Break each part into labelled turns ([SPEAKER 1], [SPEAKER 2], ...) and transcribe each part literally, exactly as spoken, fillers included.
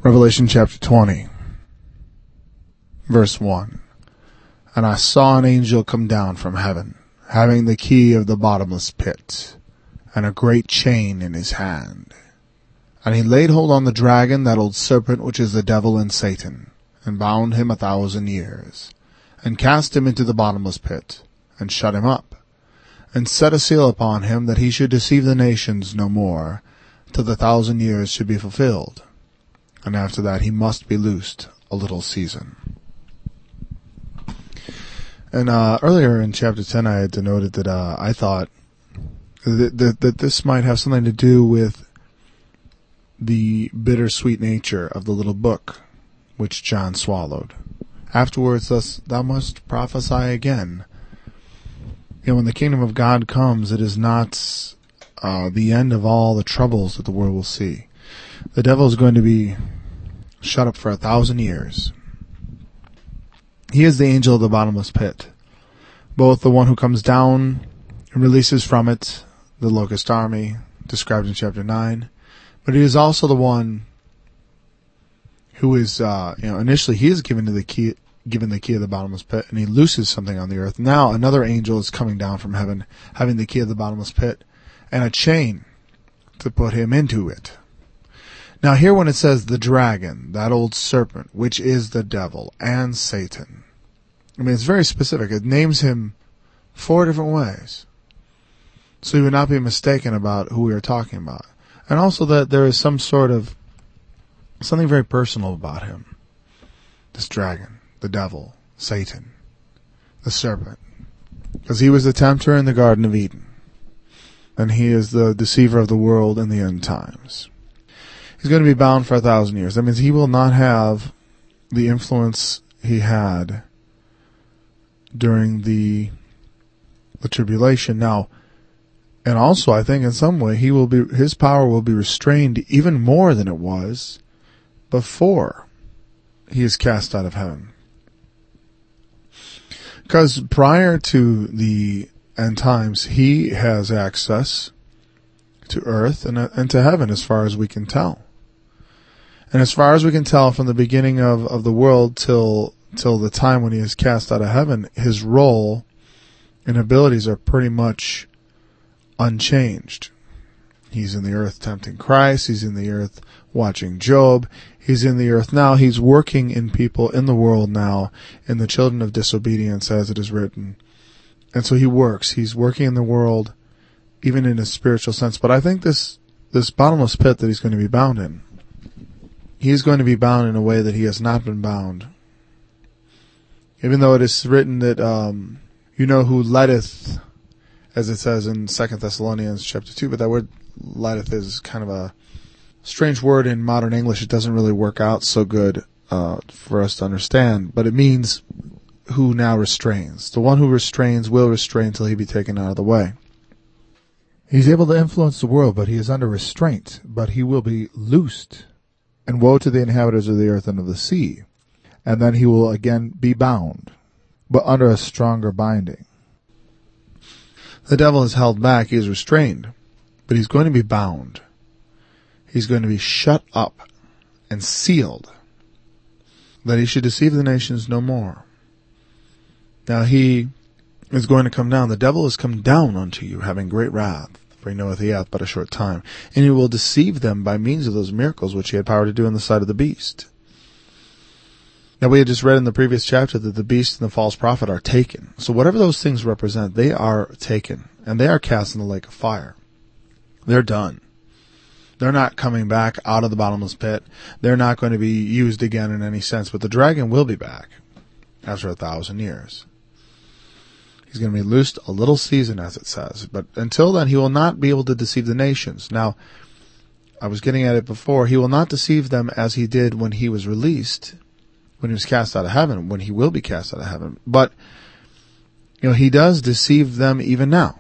[SPEAKER 1] Revelation chapter twenty, verse one. And I saw an angel come down from heaven, having the key of the bottomless pit, and a great chain in his hand. And he laid hold on the dragon, that old serpent, which is the devil and Satan, and bound him a thousand years, and cast him into the bottomless pit, and shut him up, and set a seal upon him, that he should deceive the nations no more, till the thousand years should be fulfilled. And after that he must be loosed a little season. And uh, earlier in chapter ten I had denoted that uh, I thought that, that, that this might have something to do with the bittersweet nature of the little book which John swallowed. Afterwards, thus thou must prophesy again. You know, when the kingdom of God comes, it is not uh, the end of all the troubles that the world will see. The devil is going to be shut up for a thousand years. He is the angel of the bottomless pit, both the one who comes down and releases from it the locust army, described in chapter nine, but he is also the one who is, uh, you know, initially he is given to the key, given the key of the bottomless pit, and he looses something on the earth. Now another angel is coming down from heaven, having the key of the bottomless pit, and a chain to put him into it. Now here when it says the dragon, that old serpent, which is the devil and Satan, I mean, it's very specific. It names him four different ways. So you would not be mistaken about who we are talking about. And also that there is some sort of, something very personal about him. This dragon, the devil, Satan, the serpent. Because he was the tempter in the Garden of Eden. And he is the deceiver of the world in the end times. He's going to be bound for a thousand years. That means he will not have the influence he had during the the tribulation. Now, and also I think in some way he will be his power will be restrained even more than it was before he is cast out of heaven. Because prior to the end times, he has access to earth and, and to heaven as far as we can tell. And as far as we can tell from the beginning of, of the world till till the time when he is cast out of heaven, his role and abilities are pretty much unchanged. He's in the earth tempting Christ. He's in the earth watching Job. He's in the earth now. He's working in people in the world now, in the children of disobedience, as it is written. And so he works. He's working in the world, even in a spiritual sense. But I think this this bottomless pit that he's going to be bound in, he's going to be bound in a way that he has not been bound. Even though it is written that, um, you know who letteth, as it says in Second Thessalonians chapter two, but that word letteth is kind of a strange word in modern English. It doesn't really work out so good uh, for us to understand, but it means who now restrains. The one who restrains will restrain till he be taken out of the way. He's able to influence the world, but he is under restraint, but he will be loosed. And woe to the inhabitants of the earth and of the sea. And then he will again be bound, but under a stronger binding. The devil is held back, he is restrained, but he's going to be bound. He's going to be shut up and sealed, that he should deceive the nations no more. Now he is going to come down. The devil is come down unto you, having great wrath. For he knoweth he hath but a short time. And he will deceive them by means of those miracles which he had power to do in the sight of the beast. Now we had just read in the previous chapter that the beast and the false prophet are taken. So whatever those things represent, they are taken. And they are cast in the lake of fire. They're done. They're not coming back out of the bottomless pit. They're not going to be used again in any sense. But the dragon will be back after a thousand years. He's going to be loosed a little season, as it says. But until then, he will not be able to deceive the nations. Now, I was getting at it before. He will not deceive them as he did when he was released, when he was cast out of heaven, when he will be cast out of heaven. But, you know, he does deceive them even now.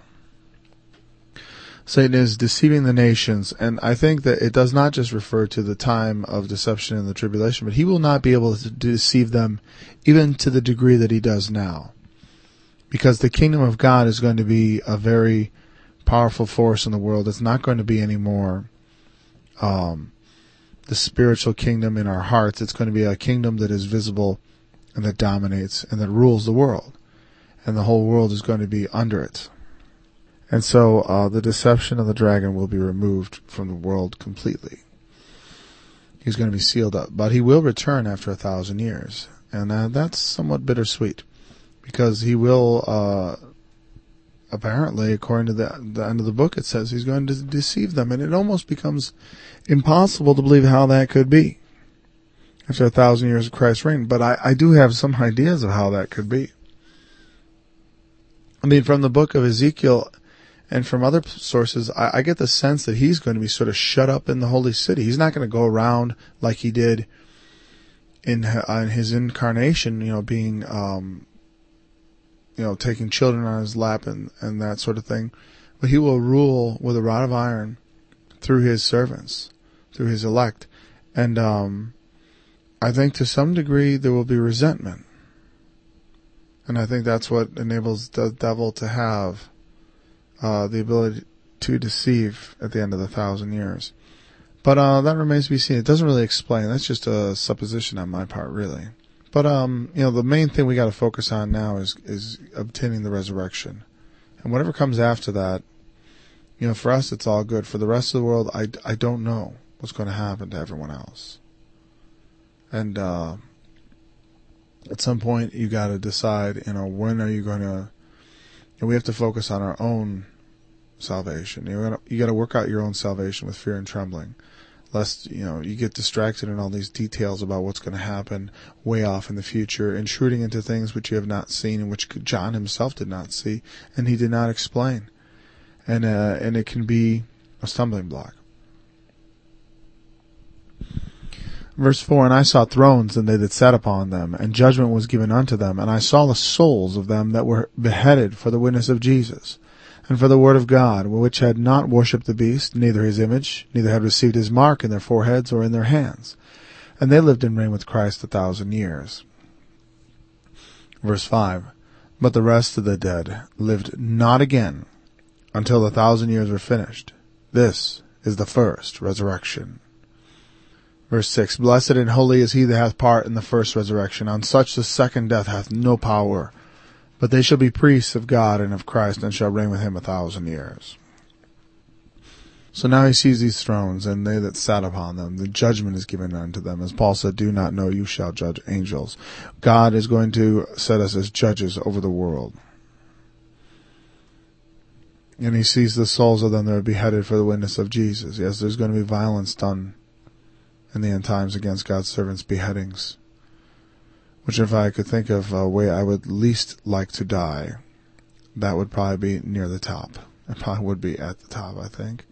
[SPEAKER 1] Satan is deceiving the nations, and I think that it does not just refer to the time of deception in the tribulation, but he will not be able to deceive them even to the degree that he does now. Because the kingdom of God is going to be a very powerful force in the world. It's not going to be any more um, the spiritual kingdom in our hearts. It's going to be a kingdom that is visible and that dominates and that rules the world. And the whole world is going to be under it. And so uh, the deception of the dragon will be removed from the world completely. He's going to be sealed up. But he will return after a thousand years. And uh, that's somewhat bittersweet. Because he will, uh, apparently, according to the, the end of the book, it says he's going to deceive them. And it almost becomes impossible to believe how that could be after a thousand years of Christ's reign. But I, I do have some ideas of how that could be. I mean, from the book of Ezekiel and from other sources, I, I get the sense that he's going to be sort of shut up in the holy city. He's not going to go around like he did in, uh, in his incarnation, you know, being, um, you know, taking children on his lap and, and that sort of thing. But he will rule with a rod of iron through his servants, through his elect. And um, I think to some degree there will be resentment. And I think that's what enables the devil to have uh, the ability to deceive at the end of the thousand years. But uh, that remains to be seen. It doesn't really explain. That's just a supposition on my part, really. But um, you know, the main thing we got to focus on now is is obtaining the resurrection, and whatever comes after that, you know, for us it's all good. For the rest of the world, I, I don't know what's going to happen to everyone else. And uh, at some point, you got to decide, you know, when are you going to? And we have to focus on our own salvation. You got you got to work out your own salvation with fear and trembling, lest, you know, you get distracted in all these details about what's going to happen way off in the future, intruding into things which you have not seen and which John himself did not see and he did not explain. And uh, and it can be a stumbling block. Verse four, and I saw thrones, and they that sat upon them, and judgment was given unto them. And I saw the souls of them that were beheaded for the witness of Jesus, and for the word of God, which had not worshipped the beast, neither his image, neither had received his mark in their foreheads or in their hands. And they lived and reigned with Christ a thousand years. Verse five, but the rest of the dead lived not again until the thousand years were finished. This is the first resurrection. Verse six, blessed and holy is he that hath part in the first resurrection. On such the second death hath no power. But they shall be priests of God and of Christ, and shall reign with him a thousand years. So now he sees these thrones, and they that sat upon them. The judgment is given unto them. As Paul said, do not know, you shall judge angels. God is going to set us as judges over the world. And he sees the souls of them that are beheaded for the witness of Jesus. Yes, there's going to be violence done in the end times against God's servants, beheadings. Which, if I could think of a way I would least like to die, that would probably be near the top. It probably would be at the top, I think.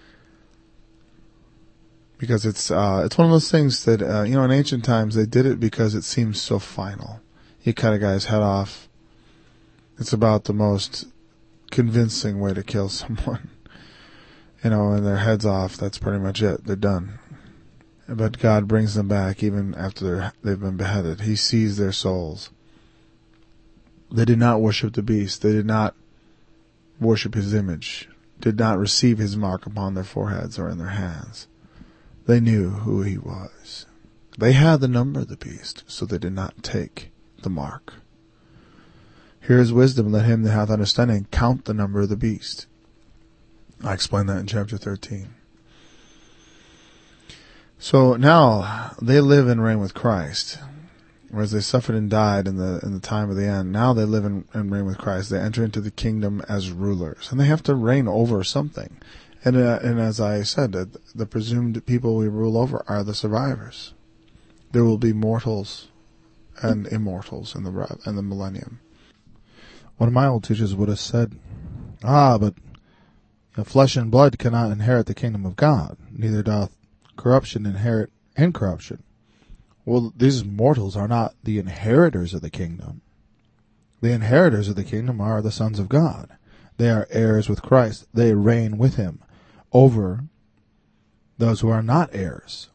[SPEAKER 1] Because it's uh, it's one of those things that, uh, you know, in ancient times they did it because it seems so final. You cut a guy's head off. It's about the most convincing way to kill someone. You know, and their head's off, that's pretty much it. They're done. But God brings them back even after they've been beheaded. He sees their souls. They did not worship the beast. They did not worship his image. Did not receive his mark upon their foreheads or in their hands. They knew who he was. They had the number of the beast, so they did not take the mark. Here is wisdom. Let him that hath understanding count the number of the beast. I explained that in chapter thirteen. So now they live and reign with Christ, whereas they suffered and died in the in the time of the end. Now they live and, and reign with Christ. They enter into the kingdom as rulers, and they have to reign over something. And uh, and as I said, the, the presumed people we rule over are the survivors. There will be mortals and immortals in the in the millennium.
[SPEAKER 2] One of my old teachers would have said, "Ah, but you know, flesh and blood cannot inherit the kingdom of God, neither doth corruption inherit incorruption." Well, these mortals are not the inheritors of the kingdom. The inheritors of the kingdom are the sons of God. They are heirs with Christ. They reign with him over those who are not heirs.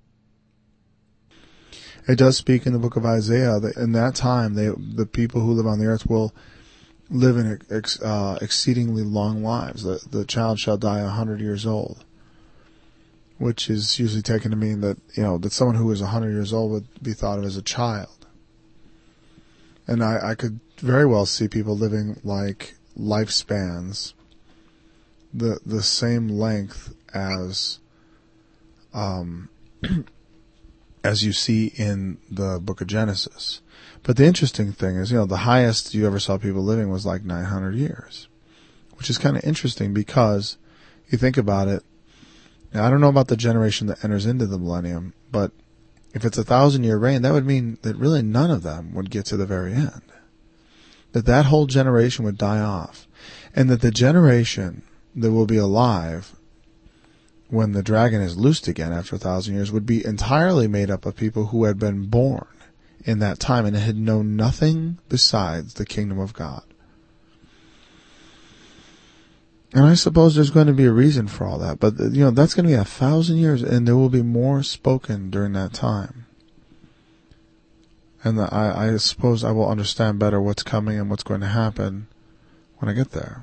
[SPEAKER 1] It does speak in the book of Isaiah that in that time, they, the people who live on the earth will live in ex, uh, exceedingly long lives. The, the child shall die a hundred years old. which is usually taken to mean that, you know, that someone who is one hundred years old would be thought of as a child. And I, I could very well see people living like lifespans the the same length as um as you see in the book of Genesis. But the interesting thing is, you know, the highest you ever saw people living was like nine hundred years, which is kind of interesting because you think about it. Now, I don't know about the generation that enters into the millennium, but if it's a thousand year reign, that would mean that really none of them would get to the very end. That that whole generation would die off. And that the generation that will be alive when the dragon is loosed again after a thousand years would be entirely made up of people who had been born in that time and had known nothing besides the kingdom of God. And I suppose there's going to be a reason for all that. But, you know, that's going to be a thousand years, and there will be more spoken during that time. And the, I, I suppose I will understand better what's coming and what's going to happen when I get there.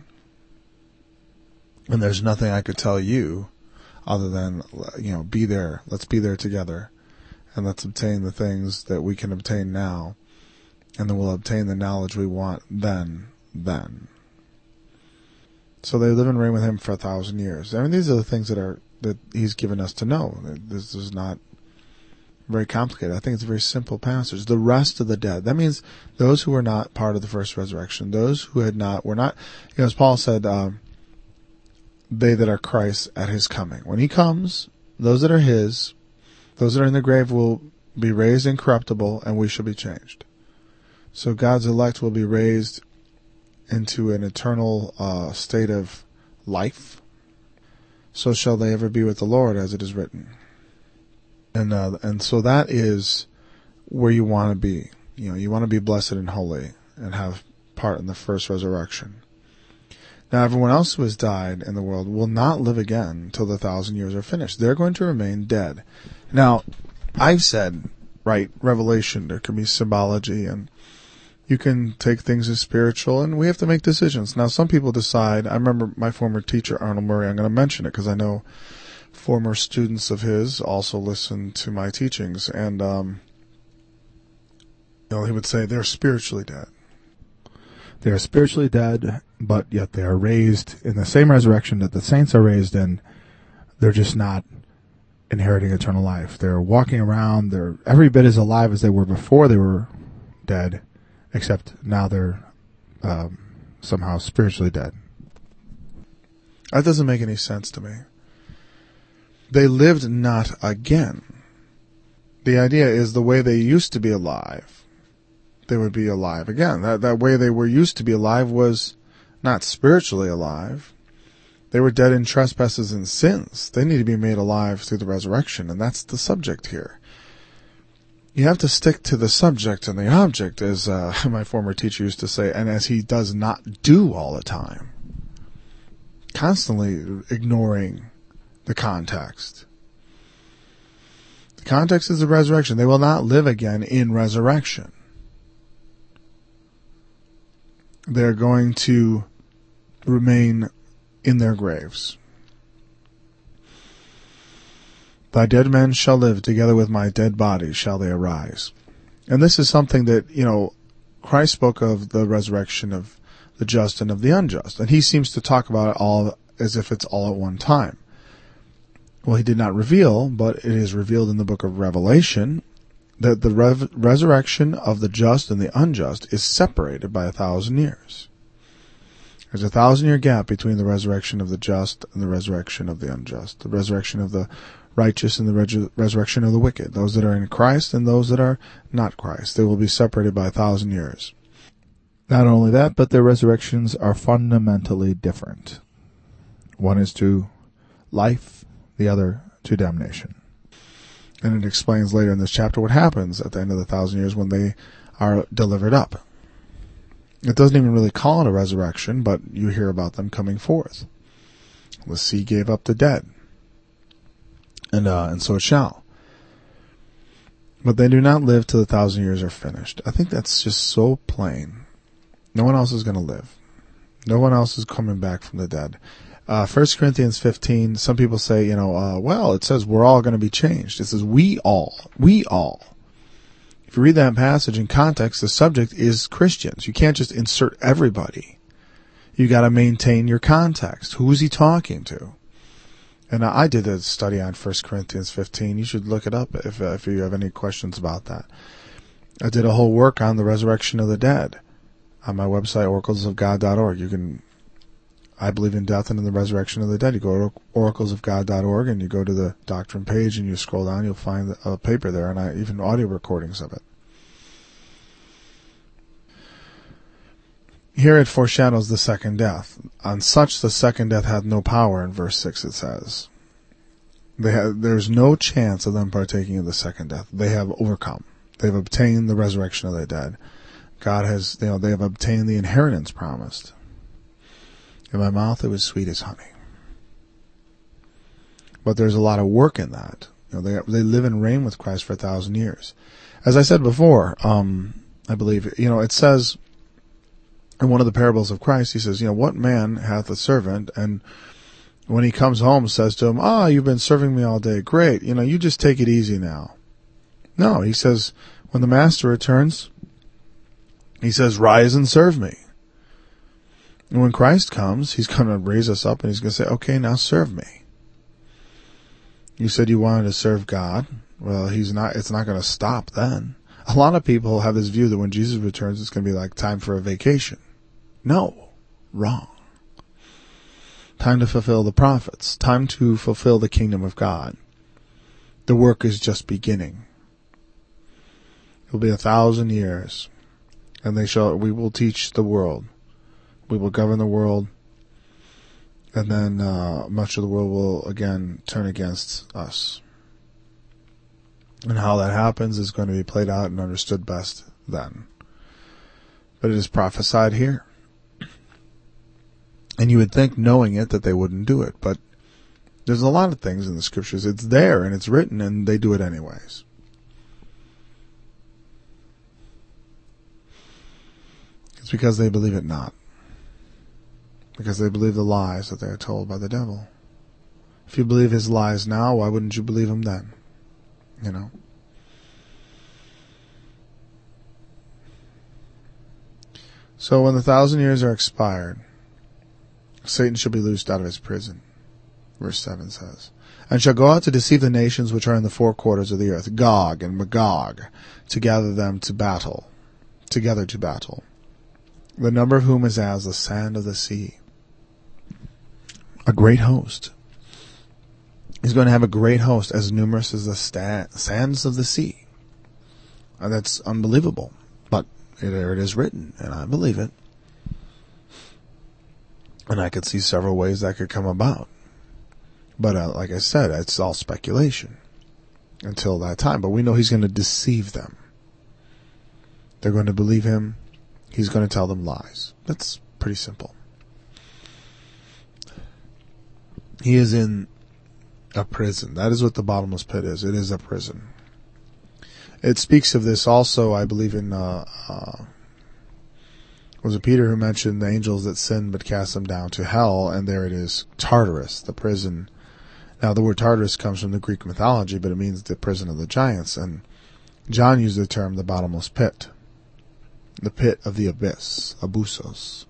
[SPEAKER 1] And there's nothing I could tell you other than, you know, be there. Let's be there together. And let's obtain the things that we can obtain now. And then we'll obtain the knowledge we want then, then. So they live and reign with him for a thousand years. I mean, these are the things that are that he's given us to know. This is not very complicated. I think it's a very simple passage. The rest of the dead. That means those who were not part of the first resurrection, those who had not, were not, you know, as Paul said, um, they that are Christ at his coming. When he comes, those that are his, those that are in the grave will be raised incorruptible, and we shall be changed. So God's elect will be raised into an eternal uh, state of life. So shall they ever be with the Lord, as it is written. And uh, and so that is where you want to be. You know, you want to be blessed and holy and have part in the first resurrection. Now, everyone else who has died in the world will not live again until the thousand years are finished. They're going to remain dead. Now, I've said, right, Revelation, there can be symbology, and you can take things as spiritual, and we have to make decisions. Now, some people decide, I remember my former teacher, Arnold Murray, I'm going to mention it because I know former students of his also listen to my teachings, and um, you know, he would say they're spiritually dead.
[SPEAKER 2] They are spiritually dead, but yet they are raised in the same resurrection that the saints are raised in. They're just not inheriting eternal life. They're walking around. They're every bit as alive as they were before they were dead, except now they're um, somehow spiritually dead.
[SPEAKER 1] That doesn't make any sense to me. They lived not again. The idea is the way they used to be alive, they would be alive again. That that way they were used to be alive was not spiritually alive. They were dead in trespasses and sins. They need to be made alive through the resurrection, and that's the subject here. You have to stick to the subject and the object, as uh, my former teacher used to say, and as he does not do all the time. Constantly ignoring the context. The context is the resurrection. They will not live again in resurrection. They're going to remain in their graves. Thy dead men shall live, together with my dead body shall they arise. And this is something that, you know, Christ spoke of the resurrection of the just and of the unjust. And he seems to talk about it all as if it's all at one time. Well, he did not reveal, but it is revealed in the book of Revelation, that the rev- resurrection of the just and the unjust is separated by a thousand years. There's a thousand year gap between the resurrection of the just and the resurrection of the unjust. The resurrection of the righteous and the res- resurrection of the wicked. Those that are in Christ and those that are not Christ. They will be separated by a thousand years.
[SPEAKER 2] Not only that, but their resurrections are fundamentally different. One is to life, the other to damnation.
[SPEAKER 1] And it explains later in this chapter what happens at the end of the thousand years when they are delivered up. It doesn't even really call it a resurrection, but you hear about them coming forth. The sea gave up the dead. And uh, and so it shall. But they do not live till the thousand years are finished. I think that's just so plain. No one else is going to live. No one else is coming back from the dead. Uh, First Corinthians fifteen, some people say, you know, uh, well, it says we're all going to be changed. It says we all, we all. If you read that passage in context, the subject is Christians. You can't just insert everybody. You got to maintain your context. Who is he talking to? And I did a study on First Corinthians fifteen. You should look it up if, uh, if you have any questions about that. I did a whole work on the resurrection of the dead on my website, oracles of god dot org. You can, I believe in death and in the resurrection of the dead. You go to oracles of god dot org and you go to the doctrine page and you scroll down, you'll find a paper there and I, even audio recordings of it. Here it foreshadows the second death. On such the second death hath no power, in verse six it says. They have, there's no chance of them partaking of the second death. They have overcome. They've obtained the resurrection of the dead. God has, you know, they have obtained the inheritance promised. In my mouth it was sweet as honey. But there's a lot of work in that. You know, they they live and reign with Christ for a thousand years. As I said before, um, I believe, you know, it says in one of the parables of Christ, he says, you know, what man hath a servant, and when he comes home says to him, ah, you've been serving me all day. Great. You know, you just take it easy now. No, he says, when the master returns, he says, rise and serve me. And when Christ comes, he's going to raise us up and he's going to say, okay, now serve me. You said you wanted to serve God. Well, he's not, it's not going to stop then. A lot of people have this view that when Jesus returns, it's going to be like time for a vacation. No, wrong. Time to fulfill the prophets. Time to fulfill the kingdom of God. The work is just beginning. It'll be a thousand years, and they shall, we will teach the world. We will govern the world, and then uh, much of the world will again turn against us. And how that happens is going to be played out and understood best then. But it is prophesied here. And you would think, knowing it, that they wouldn't do it. But there's a lot of things in the scriptures. It's there and it's written, and they do it anyways. It's because they believe it not. Because they believe the lies that they are told by the devil. If you believe his lies now, why wouldn't you believe him then? You know? So when the thousand years are expired, Satan shall be loosed out of his prison. Verse seven says, and shall go out to deceive the nations which are in the four quarters of the earth, Gog and Magog, to gather them to battle, together to battle. The number of whom is as the sand of the sea. A great host. He's going to have a great host as numerous as the sta- sands of the sea. And that's unbelievable. But it, there it is written, and I believe it. And I could see several ways that could come about. But uh, like I said, it's all speculation until that time. But we know he's going to deceive them. They're going to believe him. He's going to tell them lies. That's pretty simple. He is in a prison. That is what the bottomless pit is. It is a prison. It speaks of this also, I believe, in, uh, uh, was it Peter who mentioned the angels that sinned but cast them down to hell, and there it is, Tartarus, the prison. Now, the word Tartarus comes from the Greek mythology, but it means the prison of the giants, and John used the term the bottomless pit. The pit of the abyss, abusos.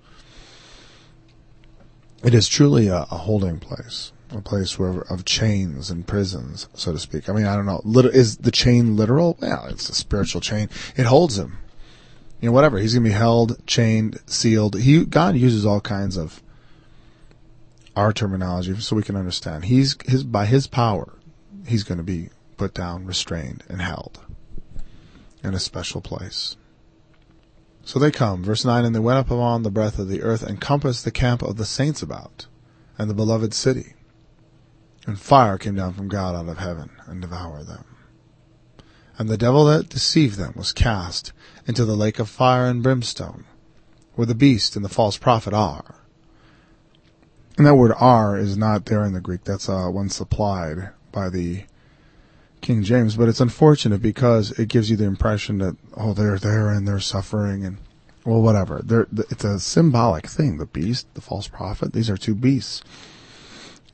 [SPEAKER 1] It is truly a, a holding place, a place where of chains and prisons, so to speak. I mean, I don't know. Lit- is the chain literal? Well, it's a spiritual chain. It holds him. You know, whatever. He's going to be held, chained, sealed. He, God uses all kinds of our terminology so we can understand. He's his by his power, he's going to be put down, restrained, and held in a special place. So they come, verse nine, and they went up upon the breadth of the earth, and compassed the camp of the saints about, and the beloved city. And fire came down from God out of heaven, and devoured them. And the devil that deceived them was cast into the lake of fire and brimstone, where the beast and the false prophet are. And that word are is not there in the Greek. That's uh, one supplied by the King James, but it's unfortunate because it gives you the impression that, oh, they're there and they're suffering, and, well, whatever. They're, it's a symbolic thing. The beast, the false prophet, these are two beasts.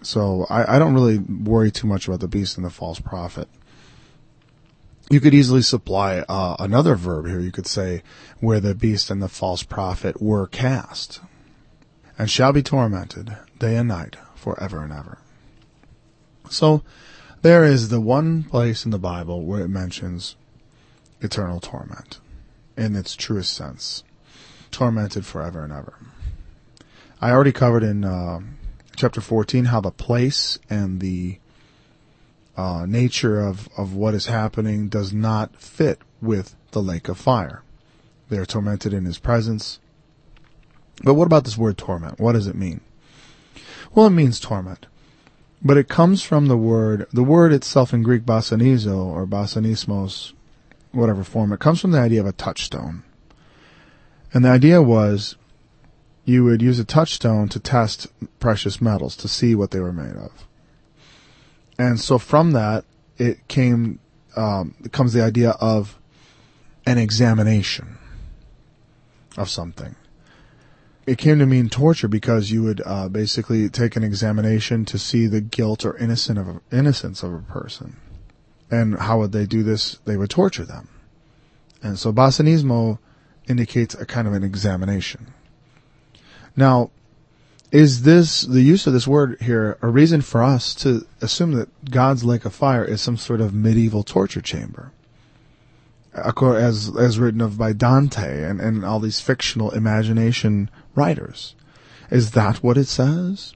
[SPEAKER 1] So I, I don't really worry too much about the beast and the false prophet. You could easily supply uh, another verb here. You could say, where the beast and the false prophet were cast, and shall be tormented day and night forever and ever. So there is the one place in the Bible where it mentions eternal torment in its truest sense. Tormented forever and ever. I already covered in uh, chapter fourteen how the place and the uh, nature of, of what is happening does not fit with the lake of fire. They are tormented in his presence. But what about this word torment? What does it mean? Well, it means torment. But it comes from the word, the word itself in Greek, basanizo, or basanismos, whatever form, it comes from the idea of a touchstone. And the idea was you would use a touchstone to test precious metals, to see what they were made of. And so from that, it came, um, it comes the idea of an examination of something. It came to mean torture because you would uh, basically take an examination to see the guilt or innocent of a, innocence of a person. And how would they do this? They would torture them. And so basanismo indicates a kind of an examination. Now, is this, the use of this word here, a reason for us to assume that God's lake of fire is some sort of medieval torture chamber? As as written of by Dante and, and all these fictional imagination writers. Is that what it says?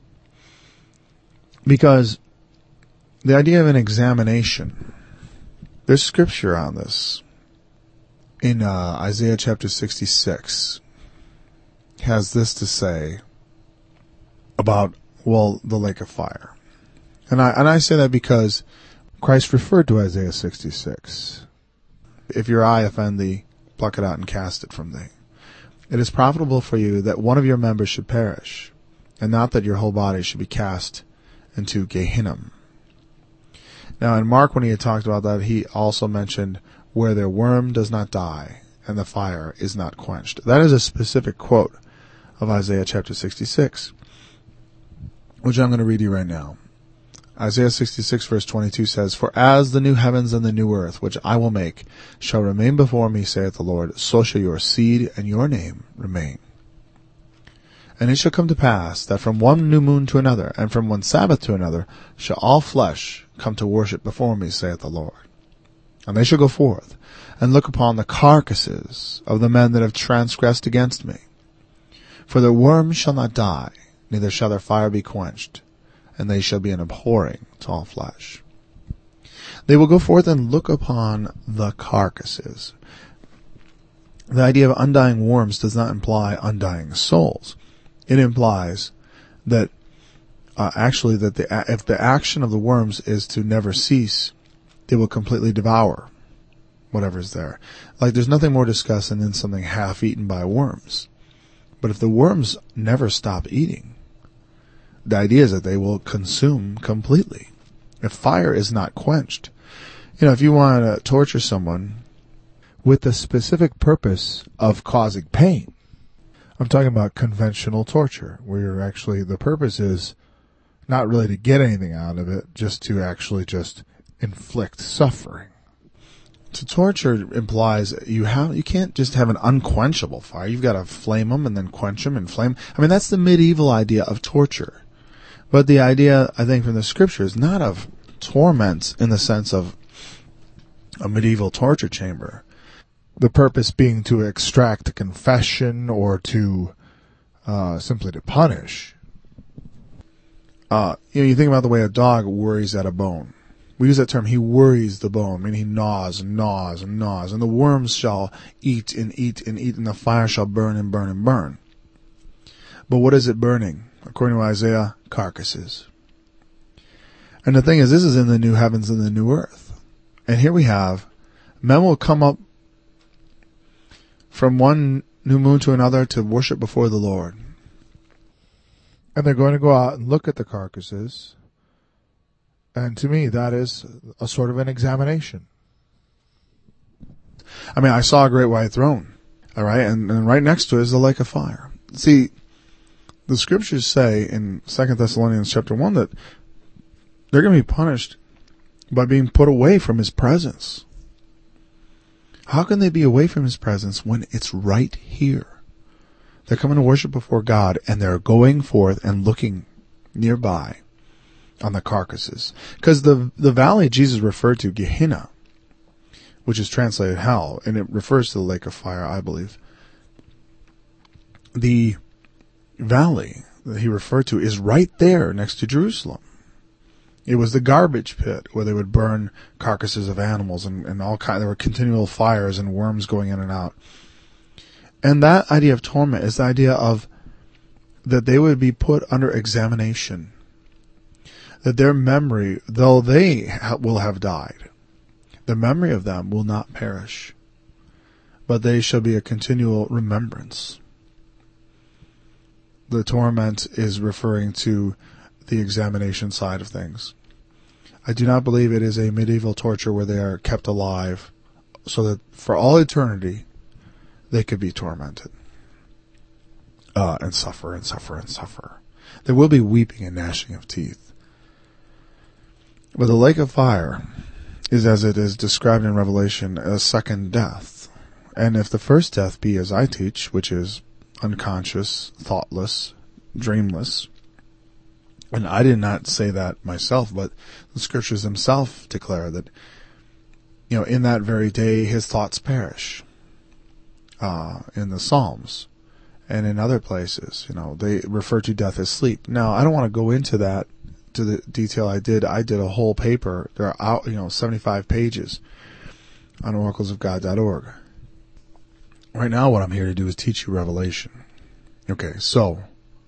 [SPEAKER 1] Because the idea of an examination, there's scripture on this. In uh, Isaiah chapter sixty-six, has this to say about, well, the lake of fire. And I and I say that because Christ referred to Isaiah sixty-six. If your eye offend thee, pluck it out and cast it from thee. It is profitable for you that one of your members should perish, and not that your whole body should be cast into Gehenna. Now in Mark, when he had talked about that, he also mentioned where their worm does not die and the fire is not quenched. That is a specific quote of Isaiah chapter sixty-six, which I'm going to read you right now. Isaiah sixty-six verse twenty-two says, For as the new heavens and the new earth, which I will make, shall remain before me, saith the Lord, so shall your seed and your name remain. And it shall come to pass that from one new moon to another, and from one Sabbath to another, shall all flesh come to worship before me, saith the Lord. And they shall go forth, and look upon the carcasses of the men that have transgressed against me. For their worm shall not die, neither shall their fire be quenched, and they shall be an abhorring to all flesh. They will go forth and look upon the carcasses. The idea of undying worms does not imply undying souls. It implies that uh, actually that the, if the action of the worms is to never cease, they will completely devour whatever is there. Like there's nothing more disgusting than something half eaten by worms. But if the worms never stop eating, the idea is that they will consume completely. If fire is not quenched, you know, if you want to torture someone with the specific purpose of causing pain, I'm talking about conventional torture, where you're actually, the purpose is not really to get anything out of it, just to actually just inflict suffering. To torture implies you have, you can't just have an unquenchable fire. You've got to flame them and then quench them and flame. I mean, that's the medieval idea of torture. But the idea, I think, from the scripture is not of torments in the sense of a medieval torture chamber. The purpose being to extract a confession or to uh, simply to punish. Uh, you know, you think about the way a dog worries at a bone. We use that term, he worries the bone, meaning he gnaws and gnaws and gnaws. And the worms shall eat and eat and eat, and the fire shall burn and burn and burn. But what is it burning? According to Isaiah, carcasses. And the thing is, this is in the new heavens and the new earth. And here we have, men will come up from one new moon to another to worship before the Lord. And they're going to go out and look at the carcasses. And to me, that is a sort of an examination. I mean, I saw a great white throne, all right, and, and right next to it is the lake of fire. See, the scriptures say in Second Thessalonians chapter one that they're going to be punished by being put away from his presence. How can they be away from his presence when it's right here? They're coming to worship before God, and they're going forth and looking nearby on the carcasses. Because the the valley Jesus referred to, Gehenna, which is translated hell, and it refers to the lake of fire, I believe. The valley that he referred to is right there next to Jerusalem. It was the garbage pit where they would burn carcasses of animals and, and all kind. There were continual fires and worms going in and out. And that idea of torment is the idea of that they would be put under examination. That their memory, though they ha- will have died, the memory of them will not perish, but they shall be a continual remembrance. The torment is referring to the examination side of things. I do not believe it is a medieval torture where they are kept alive so that for all eternity they could be tormented uh, and suffer and suffer and suffer. There will be weeping and gnashing of teeth. But the lake of fire is, as it is described in Revelation, a second death. And if the first death be as I teach, which is unconscious, thoughtless, dreamless, and I did not say that myself, but the scriptures themselves declare that, you know, in that very day his thoughts perish. Uh, in the Psalms and in other places, you know, they refer to death as sleep. Now, I don't want to go into that to the detail I did. I did a whole paper. There are, out, you know, seventy-five pages on oracles of god dot org. Right now, what I'm here to do is teach you Revelation. Okay, so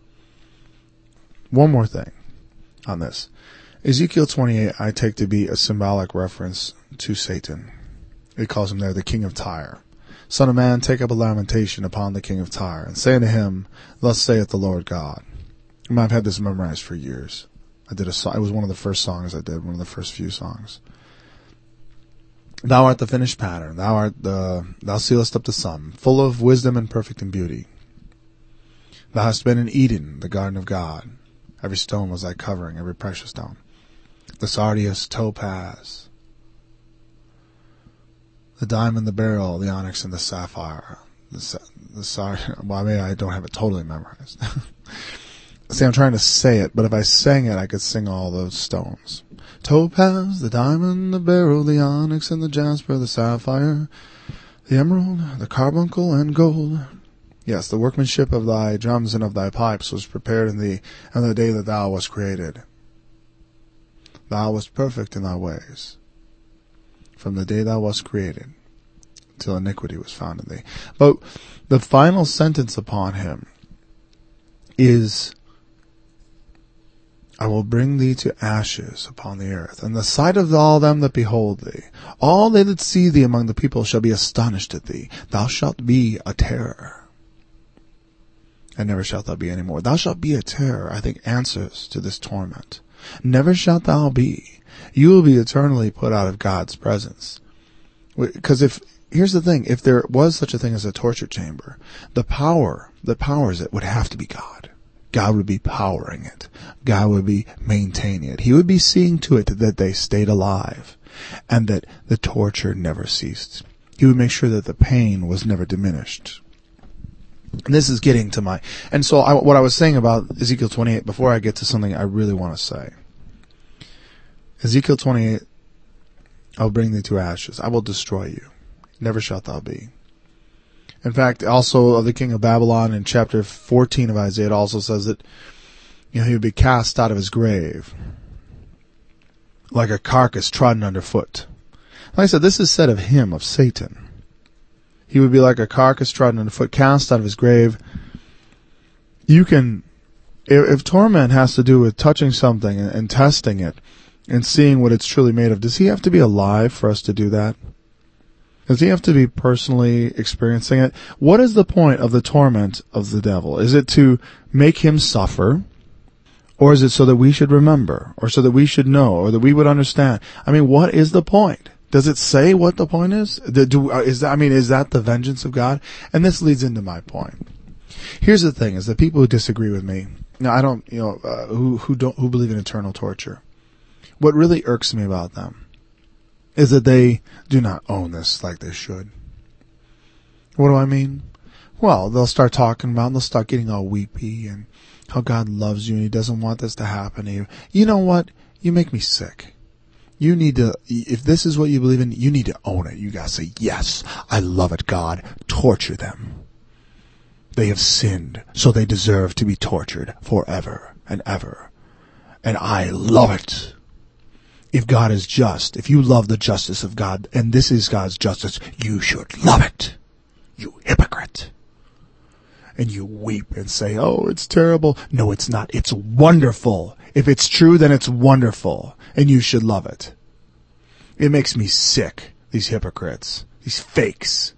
[SPEAKER 1] one more thing on this. Ezekiel twenty-eight I take to be a symbolic reference to Satan. It calls him there the king of Tyre. Son of man, take up a lamentation upon the king of Tyre, and say unto him, Thus saith the Lord God. I mean, I've had this memorized for years. I did a song. It was one of the first songs I did, one of the first few songs. Thou art the finished pattern. Thou art the, thou sealest up the sum, full of wisdom and perfect in beauty. Thou hast been in Eden, the garden of God. Every stone was thy covering, every precious stone. The sardius, topaz, the diamond, the beryl, the onyx, and the sapphire. The, the sar- well, I mean, I don't have it totally memorized. See, I'm trying to say it, but if I sang it, I could sing all those stones. Topaz, the diamond, the beryl, the onyx, and the jasper, the sapphire, the emerald, the carbuncle, and gold. Yes, the workmanship of thy drums and of thy pipes was prepared in thee on the day that thou wast created. Thou wast perfect in thy ways, from the day thou wast created, till iniquity was found in thee. But the final sentence upon him is, I will bring thee to ashes upon the earth, and the sight of all them that behold thee. All they that see thee among the people shall be astonished at thee. Thou shalt be a terror, and never shalt thou be any more. Thou shalt be a terror, I think, answers to this torment. Never shalt thou be. You will be eternally put out of God's presence. Because if, here's the thing, if there was such a thing as a torture chamber, the power that powers it would have to be God. God would be powering it. God would be maintaining it. He would be seeing to it that they stayed alive and that the torture never ceased. He would make sure that the pain was never diminished. And this is getting to my, and so I, what I was saying about Ezekiel twenty-eight, before I get to something I really want to say. Ezekiel twenty-eight, I'll bring thee to ashes. I will destroy you. Never shalt thou be. In fact, also of the king of Babylon in chapter fourteen of Isaiah, it also says that, you know, he would be cast out of his grave like a carcass trodden underfoot. Like I said, this is said of him, of Satan. He would be like a carcass trodden underfoot, cast out of his grave. You can, if, if torment has to do with touching something and, and testing it and seeing what it's truly made of, does he have to be alive for us to do that? Does he have to be personally experiencing it? What is the point of the torment of the devil? Is it to make him suffer? Or is it so that we should remember? Or so that we should know? Or that we would understand? I mean, what is the point? Does it say what the point is? Do, is that, I mean, is that the vengeance of God? And this leads into my point. Here's the thing: is that people who disagree with me, now I don't, you know, uh, who who don't who believe in eternal torture. What really irks me about them is that they do not own this like they should. What do I mean? Well, they'll start talking about, and they'll start getting all weepy and how God loves you and He doesn't want this to happen to you. You know what? You make me sick. You need to, if this is what you believe in, you need to own it. You gotta say, yes, I love it, God. Torture them. They have sinned, so they deserve to be tortured forever and ever. And I love it. If God is just, if you love the justice of God, and this is God's justice, you should love it. You hypocrite. And you weep and say, oh, it's terrible. No, it's not. It's wonderful. If it's true, then it's wonderful. And you should love it. It makes me sick, these hypocrites, these fakes.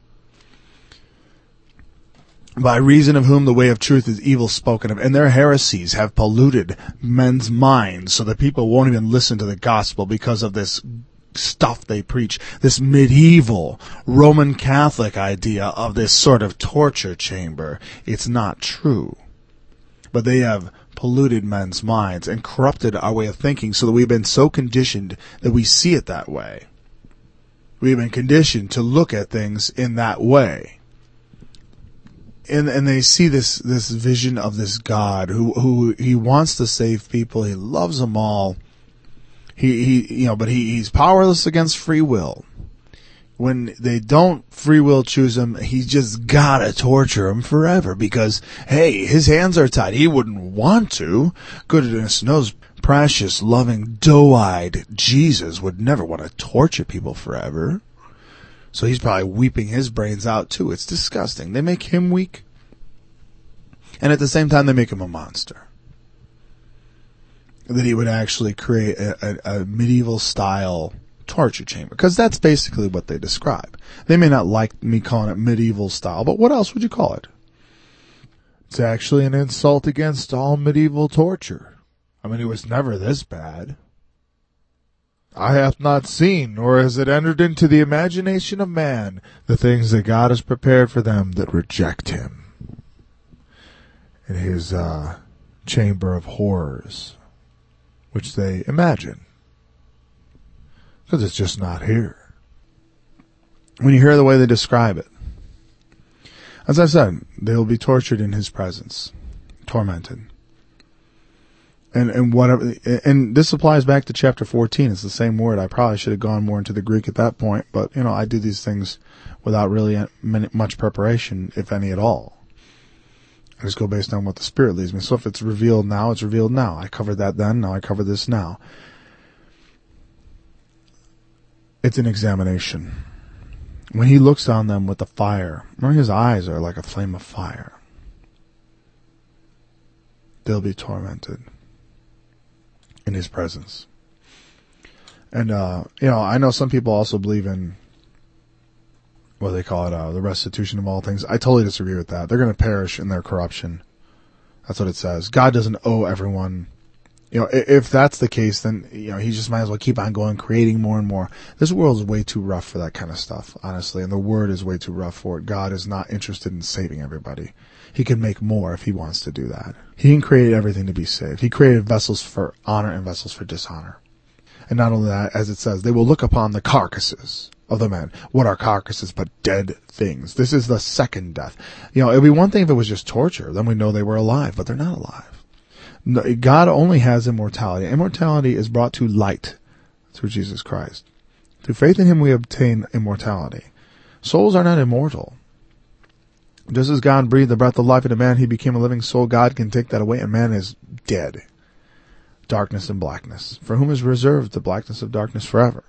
[SPEAKER 1] By reason of whom the way of truth is evil spoken of, and their heresies have polluted men's minds so that people won't even listen to the gospel because of this stuff they preach, this medieval Roman Catholic idea of this sort of torture chamber. It's not true. But they have polluted men's minds and corrupted our way of thinking so that we've been so conditioned that we see it that way. We've been conditioned to look at things in that way. And, and they see this, this vision of this God who, who he wants to save people. He loves them all. He, he, you know, but he, he's powerless against free will. When they don't free will choose him, he's just gotta torture him forever because, hey, his hands are tied. He wouldn't want to. Goodness knows, precious, loving, doe-eyed Jesus would never want to torture people forever. So he's probably weeping his brains out too. It's disgusting. They make him weak. And at the same time, they make him a monster. That he would actually create a, a, a medieval style torture chamber. Because that's basically what they describe. They may not like me calling it medieval style, but what else would you call it?
[SPEAKER 2] It's actually an insult against all medieval torture. I mean, it was never this bad. Eye hath not seen, nor has it entered into the imagination of man, the things that God has prepared for them that reject him. In his uh, chamber of horrors, which they imagine. Because it's just not here. When you hear the way they describe it, as I said, they will be tortured in his presence, tormented. And and whatever, and this applies back to chapter fourteen. It's the same word. I probably should have gone more into the Greek at that point, but you know, I do these things without really much preparation, if any at all. I just go based on what the Spirit leads me. So if it's revealed now, it's revealed now. I covered that then. Now I cover this now. It's an examination. When he looks on them with the fire, remember his eyes are like a flame of fire. They'll be tormented in his presence. And, uh, you know, I know some people also believe in, what do they call it, uh, the restitution of all things. I totally disagree with that. They're going to perish in their corruption. That's what it says. God doesn't owe everyone. You know, if that's the case, then, you know, he just might as well keep on going, creating more and more. This world is way too rough for that kind of stuff, honestly, and the word is way too rough for it. God is not interested in saving everybody. He can make more if he wants to do that. He can create everything to be saved. He created vessels for honor and vessels for dishonor. And not only that, as it says, they will look upon the carcasses of the men. What are carcasses but dead things? This is the second death. You know, it'd be one thing if it was just torture. Then we know they were alive, but they're not alive. No, God only has immortality. Immortality is brought to light through Jesus Christ. Through faith in him we obtain immortality. Souls are not immortal. Just as God breathed the breath of life into man, he became a living soul. God can take that away, and man is dead. Darkness and blackness. For whom is reserved the blackness of darkness forever.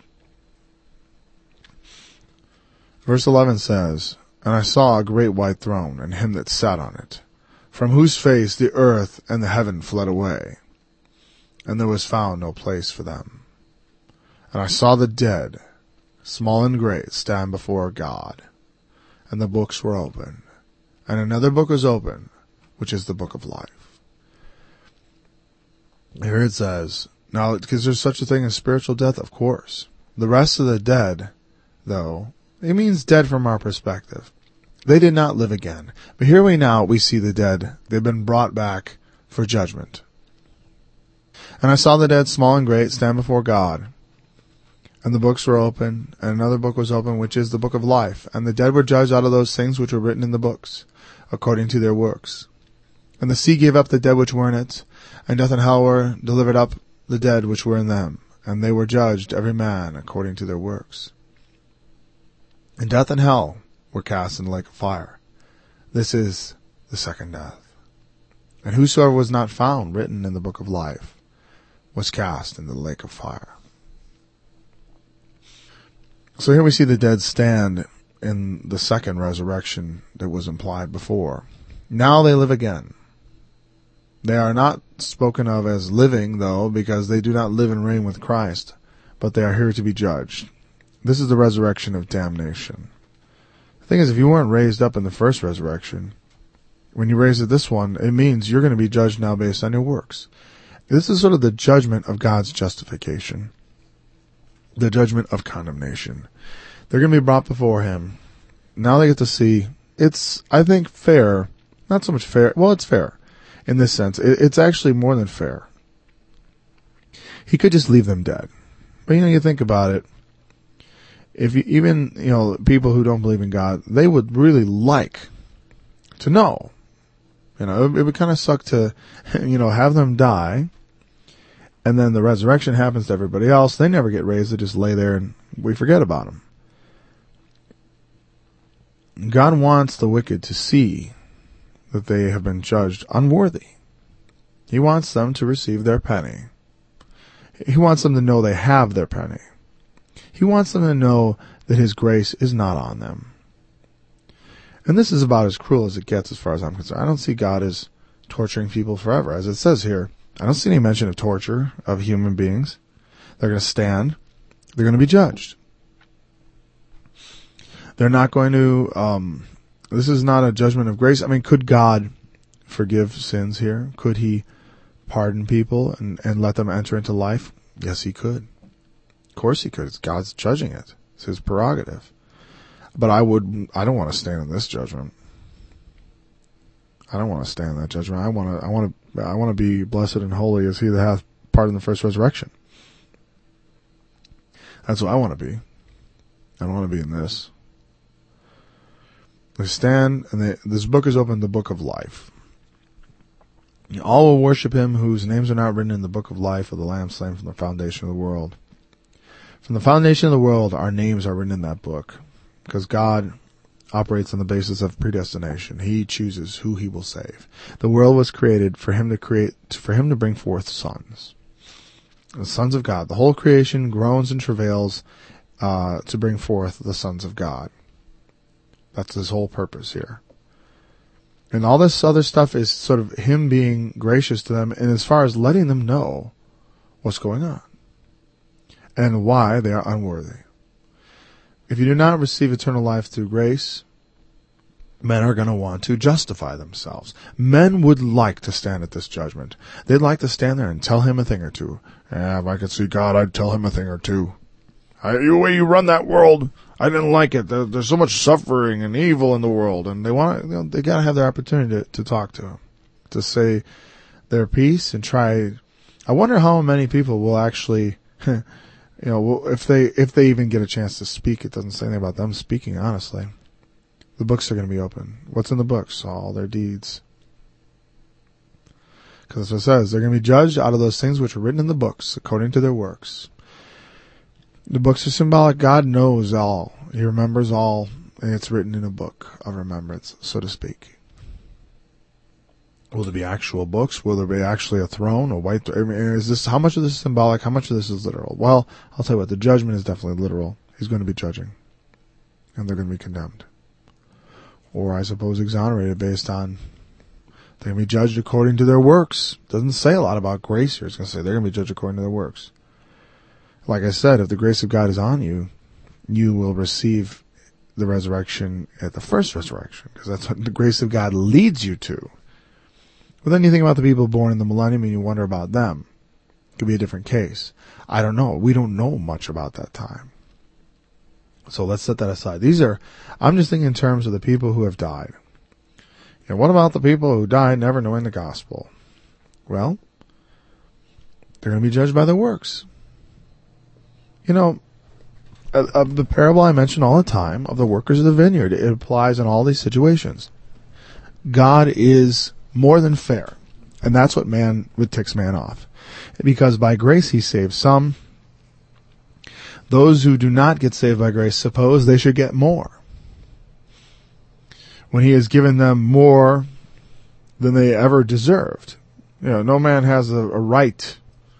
[SPEAKER 2] Verse eleven says, And I saw a great white throne, and him that sat on it, from whose face the earth and the heaven fled away, and there was found no place for them. And I saw the dead, small and great, stand before God, and the books were open, and another book was open, which is the book of life. Here it says, now, because there's such a thing as spiritual death, of course. The rest of the dead, though, it means dead from our perspective.
[SPEAKER 1] They did not live again. But here we now, we see the dead. They've been brought back for judgment. And I saw the dead, small and great, stand before God. And the books were open, and another book was open, which is the book of life. And the dead were judged out of those things which were written in the books, according to their works. And the sea gave up the dead which were in it, and death and hell were delivered up the dead which were in them. And they were judged, every man according to their works. And death and hell were cast in the lake of fire. This is the second death. And whosoever was not found written in the book of life was cast into the lake of fire. So here we see the dead stand in the second resurrection that was implied before. Now they live again. They are not spoken of as living, though, because they do not live and reign with Christ, but they are here to be judged. This is the resurrection of damnation. The thing is, if you weren't raised up in the first resurrection, when you raise at this one, it means you're going to be judged now based on your works. This is sort of the judgment of God's justification, the judgment of condemnation. They're going to be brought before Him. Now they get to see. It's, I think, fair. Not so much fair. Well, it's fair in this sense. It's actually more than fair. He could just leave them dead. But, you know, you think about it. If you, even, you know, people who don't believe in God, they would really like to know. You know, it, it would kind of suck to, you know, have them die, and then the resurrection happens to everybody else. They never get raised. They just lay there and we forget about them. God wants the wicked to see that they have been judged unworthy. He wants them to receive their penny. He wants them to know they have their penny. He wants them to know that His grace is not on them. And this is about as cruel as it gets as far as I'm concerned. I don't see God as torturing people forever. As it says here, I don't see any mention of torture of human beings. They're going to stand. They're going to be judged. They're not going to, um, this is not a judgment of grace. I mean, could God forgive sins here? Could He pardon people and, and let them enter into life? Yes, He could. Of course He could. It's God's judging it. It's His prerogative. But I would, I don't want to stand in this judgment. I don't want to stand in that judgment. I want to, I want to, I want to be blessed and holy as He that hath part in the first resurrection. That's what I want to be. I don't want to be in this. They stand, and they, this book is open, the book of life. All will worship Him whose names are not written in the book of life of the Lamb slain from the foundation of the world. From the foundation of the world, our names are written in that book, because God operates on the basis of predestination. He chooses who He will save. The world was created for Him to create, for Him to bring forth sons. The sons of God. The whole creation groans and travails uh, to bring forth the sons of God. That's His whole purpose here. And all this other stuff is sort of Him being gracious to them, and as far as letting them know what's going on and why they are unworthy. If you do not receive eternal life through grace, men are going to want to justify themselves. Men would like to stand at this judgment. They'd like to stand there and tell Him a thing or two. Yeah, if I could see God, I'd tell Him a thing or two. I, the way you run that world, I didn't like it. There, there's so much suffering and evil in the world, and they want, you know, they got to have their opportunity to, to talk to Him, to say their piece and try. I wonder how many people will actually, you know, if they if they even get a chance to speak. It doesn't say anything about them speaking. Honestly, the books are going to be open. What's in the books? All their deeds. Because that's what it says. They're going to be judged out of those things which are written in the books, according to their works. The books are symbolic. God knows all. He remembers all, and it's written in a book of remembrance, so to speak. Will there be actual books? Will there be actually a throne, a white throne? I mean, is this, how much of this is symbolic? How much of this is literal? Well, I'll tell you what, the judgment is definitely literal. He's going to be judging, and they're going to be condemned. Or, I suppose, exonerated based on, they're going to be judged according to their works. It doesn't say a lot about grace here. It's going to say they're going to be judged according to their works. Like I said, if the grace of God is on you, you will receive the resurrection at the first resurrection, because that's what the grace of God leads you to. But then you think about the people born in the millennium and you wonder about them. It could be a different case. I don't know. We don't know much about that time. So let's set that aside. These are, I'm just thinking in terms of the people who have died. And what about the people who died never knowing the gospel? Well, they're going to be judged by their works. You know, uh, uh, the parable I mention all the time of the workers of the vineyard, it applies in all these situations. God is more than fair. And that's what man, what ticks man off. Because by grace he saves some. Those who do not get saved by grace suppose they should get more, when he has given them more than they ever deserved. You know, no man has a, a right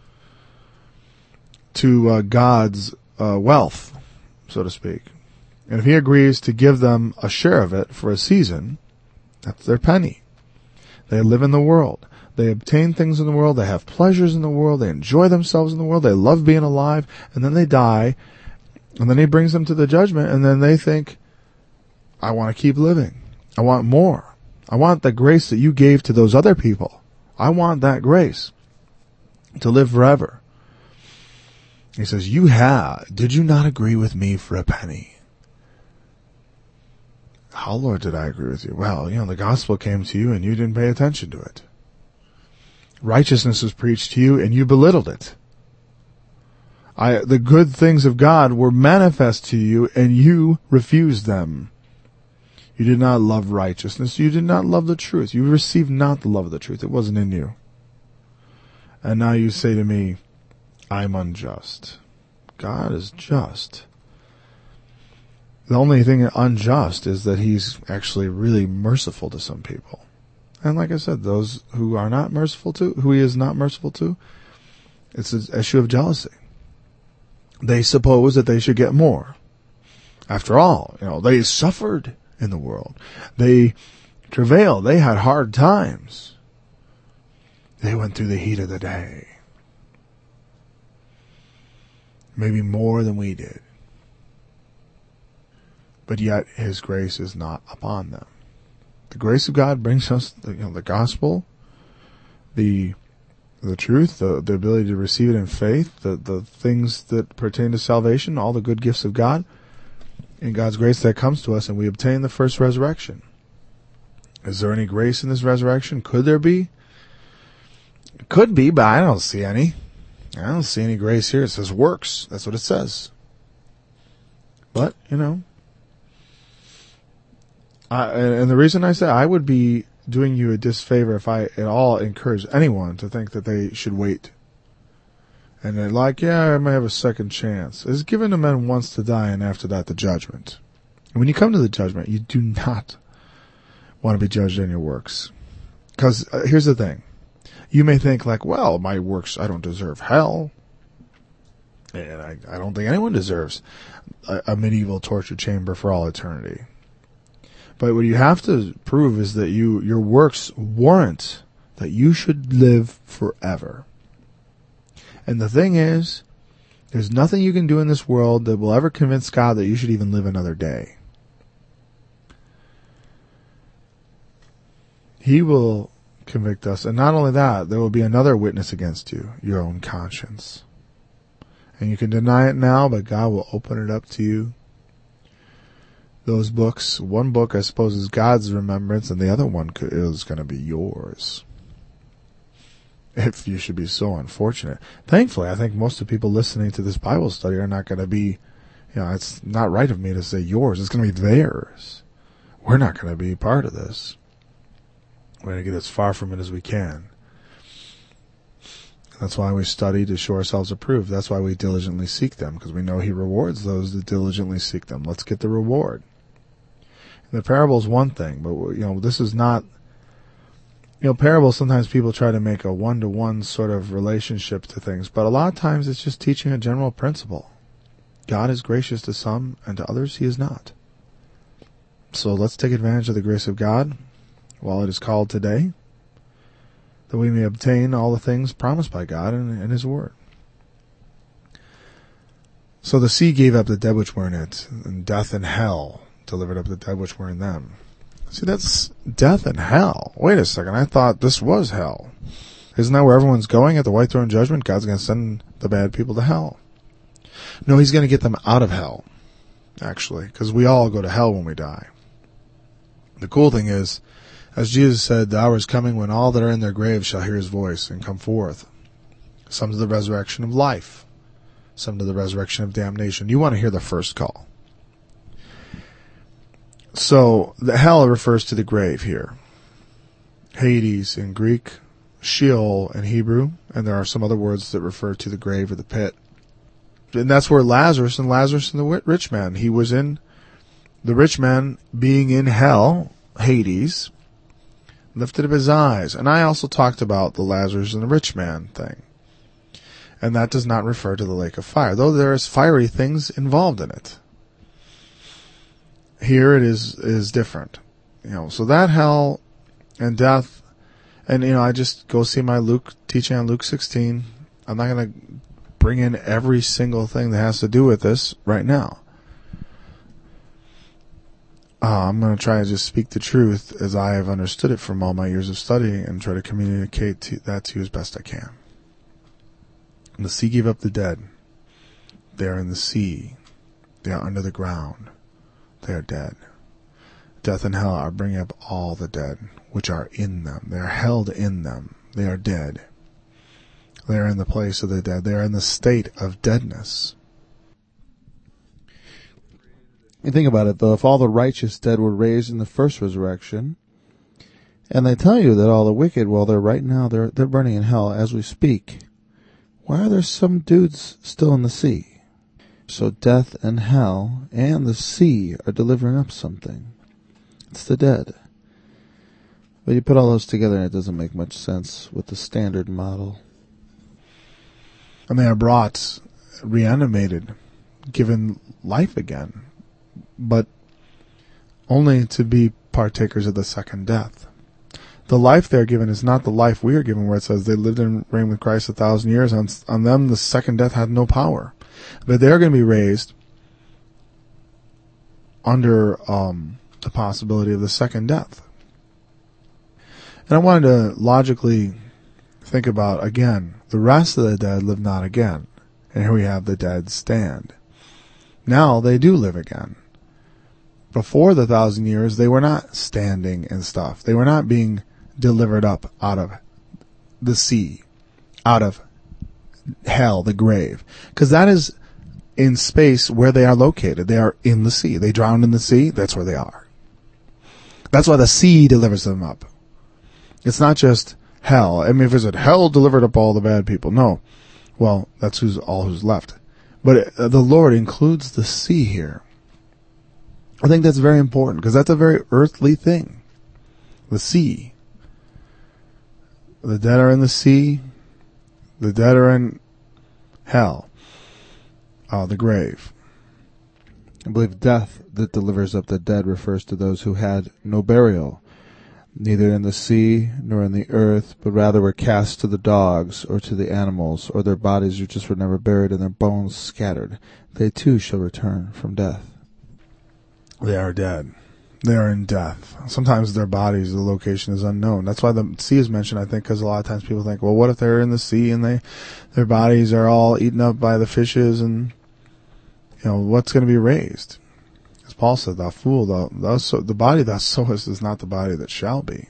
[SPEAKER 1] to uh, God's uh, wealth, so to speak. And if he agrees to give them a share of it for a season, that's their penny. They live in the world. They obtain things in the world. They have pleasures in the world. They enjoy themselves in the world. They love being alive. And then they die. And then he brings them to the judgment. And then they think, I want to keep living. I want more. I want the grace that you gave to those other people. I want that grace to live forever. He says, you have, did you not agree with me for a penny? How, Lord, did I agree with you? Well, you know, the gospel came to you and you didn't pay attention to it. Righteousness was preached to you and you belittled it. I, the good things of God were manifest to you and you refused them. You did not love righteousness. You did not love the truth. You received not the love of the truth. It wasn't in you. And now you say to me, I'm unjust. God is just. The only thing unjust is that he's actually really merciful to some people. And like I said, those who are not merciful to, who he is not merciful to, it's an issue of jealousy. They suppose that they should get more. After all, you know, they suffered in the world. They travailed. They had hard times. They went through the heat of the day. Maybe more than we did. But yet his grace is not upon them. The grace of God brings us the, you know, the gospel, the the truth, the, the ability to receive it in faith, the, the things that pertain to salvation, all the good gifts of God, and God's grace that comes to us, and we obtain the first resurrection. Is there any grace in this resurrection? Could there be? Could be, but I don't see any. I don't see any grace here. It says works. That's what it says. But, you know, I, and the reason I say I would be doing you a disfavor if I at all encourage anyone to think that they should wait. And they're like, yeah, I may have a second chance. It's given to men once to die, and after that the judgment. And when you come to the judgment, you do not want to be judged on your works. Because uh, here's the thing. You may think like, well, my works, I don't deserve hell. And I, I don't think anyone deserves a, a medieval torture chamber for all eternity. But what you have to prove is that you your works warrant that you should live forever. And the thing is, there's nothing you can do in this world that will ever convince God that you should even live another day. He will convict us. And not only that, there will be another witness against you, your own conscience. And you can deny it now, but God will open it up to you. Those books, one book I suppose is God's remembrance, and the other one is going to be yours. If you should be so unfortunate. Thankfully, I think most of the people listening to this Bible study are not going to be, you know, it's not right of me to say yours. It's going to be theirs. We're not going to be part of this. We're going to get as far from it as we can. That's why we study to show ourselves approved. That's why we diligently seek them, because we know he rewards those that diligently seek them. Let's get the reward. And the parable is one thing, but you know, this is not, you know, parables, sometimes people try to make a one-to-one sort of relationship to things, but a lot of times it's just teaching a general principle. God is gracious to some, and to others he is not. So let's take advantage of the grace of God while it is called today, that we may obtain all the things promised by God in, in his word. So the sea gave up the dead which were in it, and death and hell delivered up the dead which were in them. See, that's death and hell. Wait a second, I thought this was hell. Isn't that where everyone's going at the white throne judgment? God's going to send the bad people to hell. No, he's going to get them out of hell. actually, because we all go to hell when we die. The cool thing is, as Jesus said, the hour is coming when all that are in their graves shall hear his voice and come forth. Some to the resurrection of life, some to the resurrection of damnation. You want to hear the first call. So, the hell refers to the grave here. Hades in Greek, Sheol in Hebrew, and there are some other words that refer to the grave or the pit. And that's where Lazarus and Lazarus and the rich man, he was in, the rich man being in hell, Hades, lifted up his eyes. And I also talked about the Lazarus and the rich man thing. And that does not refer to the lake of fire, though there is fiery things involved in it. Here it is, is different. You know, so that hell and death, and you know, I just go see my Luke teaching on Luke sixteen. I'm not going to bring in every single thing that has to do with this right now. Uh, I'm going to try to just speak the truth as I have understood it from all my years of studying and try to communicate to, that to you as best I can. The sea gave up the dead. They are in the sea. They are under the ground. They are dead. Death and hell are bringing up all the dead, which are in them. They are held in them. They are dead. They are in the place of the dead. They are in the state of deadness.
[SPEAKER 2] You think about it, though, if all the righteous dead were raised in the first resurrection, and they tell you that all the wicked, well, they're right now, they're they're burning in hell as we speak, why are there some dudes still in the sea? So death and hell and the sea are delivering up something. It's the dead. But you put all those together and it doesn't make much sense with the standard model.
[SPEAKER 1] And they are brought, reanimated, given life again, but only to be partakers of the second death. The life they're given is not the life we are given, where it says they lived and reigned with Christ a thousand years. On, on them, the second death had no power. But they're going to be raised under um, the possibility of the second death. And I wanted to logically think about, again, the rest of the dead live not again. And here we have the dead stand. Now they do live again. Before the thousand years, they were not standing and stuff. They were not being delivered up out of the sea, out of hell, the grave. Because that is in space where they are located. They are in the sea. They drowned in the sea. That's where they are. That's why the sea delivers them up. It's not just hell. I mean, if it's hell delivered up all the bad people. No. Well, that's who's all who's left. But the Lord includes the sea here. I think that's very important because that's a very earthly thing. The sea. The dead are in the sea. The dead are in hell. Uh, the grave.
[SPEAKER 2] I believe death that delivers up the dead refers to those who had no burial, neither in the sea nor in the earth, but rather were cast to the dogs or to the animals, or their bodies just were never buried and their bones scattered. They too shall return from death.
[SPEAKER 1] They are dead. They are in death. Sometimes their bodies, the location is unknown. That's why the sea is mentioned, I think, because a lot of times people think, well, what if they're in the sea and they, their bodies are all eaten up by the fishes and, you know, what's going to be raised? As Paul said, thou fool, thou, thou so, the body thou sowest is not the body that shall be.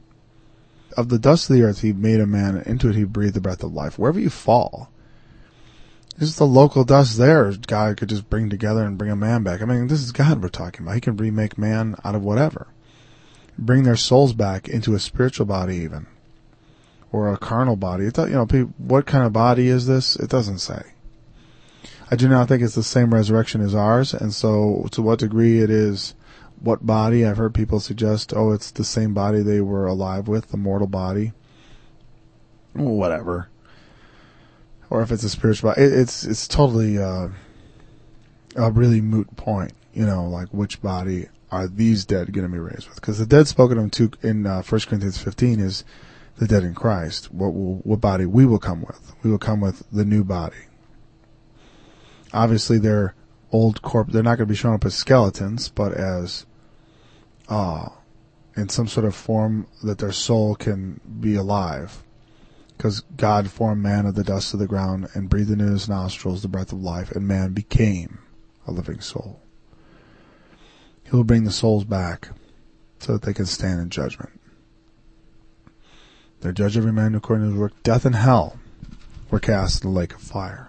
[SPEAKER 1] Of the dust of the earth he made a man, into it he breathed the breath of life. Wherever you fall, just the local dust there, God could just bring together and bring a man back. I mean, this is God we're talking about. He can remake man out of whatever. Bring their souls back into a spiritual body even. Or a carnal body. It, you know, what kind of body is this? It doesn't say. I do not think it's the same resurrection as ours, and so to what degree it is what body, I've heard people suggest, oh, it's the same body they were alive with, the mortal body. Whatever. Or if it's a spiritual body. It, it's it's totally uh, a really moot point, you know, like which body are these dead going to be raised with? Because the dead spoken of in, in uh, First Corinthians fifteen is the dead in Christ. What will, what body we will come with? We will come with the new body. Obviously, they're old corp. They're not going to be shown up as skeletons, but as uh, in some sort of form that their soul can be alive. Because God formed man of the dust of the ground and breathed into his nostrils the breath of life, and man became a living soul. He will bring the souls back so that they can stand in judgment. They judge every man according to his work. Death and hell were cast in the lake of fire.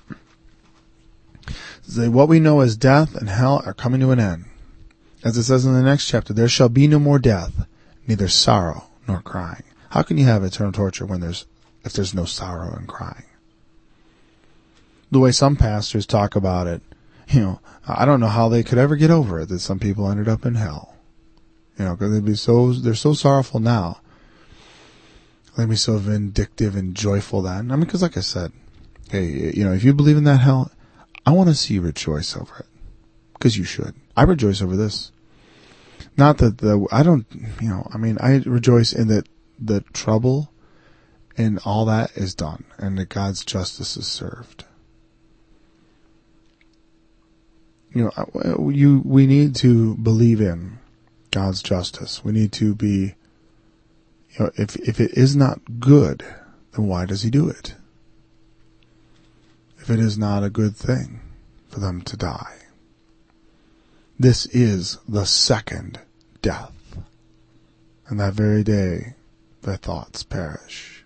[SPEAKER 1] So what we know as death and hell are coming to an end. As it says in the next chapter, there shall be no more death, neither sorrow nor crying. How can you have eternal torture when there's, if there's no sorrow and crying? The way some pastors talk about it, you know, I don't know how they could ever get over it that some people ended up in hell. You know, because they'd be so, they're so sorrowful now. They'd be so vindictive and joyful then. I mean, because like I said, hey, you know, if you believe in that hell, I want to see you rejoice over it. Because you should. I rejoice over this. Not that the, I don't, you know, I mean, I rejoice in that the trouble and all that is done and that God's justice is served. You know, you, we need to believe in God's justice. We need to be, you know, if, if it is not good, then why does he do it? If it is not a good thing for them to die. This is the second death. And that very day, their thoughts perish.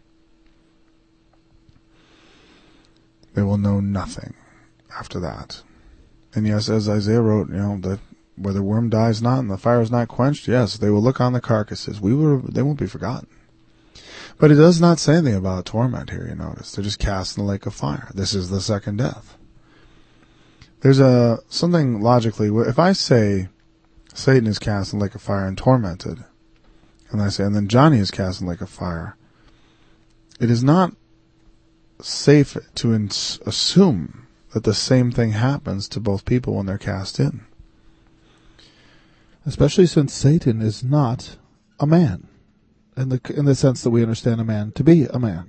[SPEAKER 1] They will know nothing after that. And yes, as Isaiah wrote, you know, that where the worm dies not and the fire is not quenched, yes, they will look on the carcasses. We will, they won't be forgotten. But it does not say anything about torment here, you notice. They're just cast in the lake of fire. This is the second death. There's a, something logically, if I say Satan is cast in the lake of fire and tormented, and I say, and then Johnny is cast in the lake of fire, it is not safe to ins- assume that the same thing happens to both people when they're cast in.
[SPEAKER 2] Especially since Satan is not a man, in the in the sense that we understand a man to be a man.